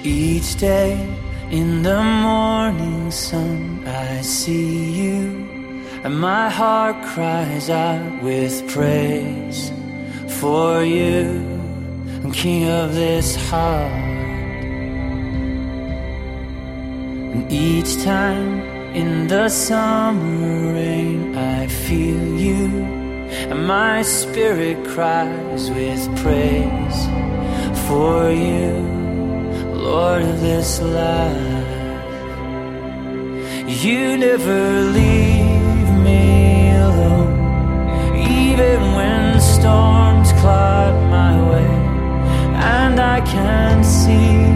Each day in the morning sun I see you, and my heart cries out with praise for you, King of this heart. And each time in the summer rain I feel you, and my spirit cries with praise for you, Lord of this life. You never leave me alone, even when storms cloud my way, and I can't see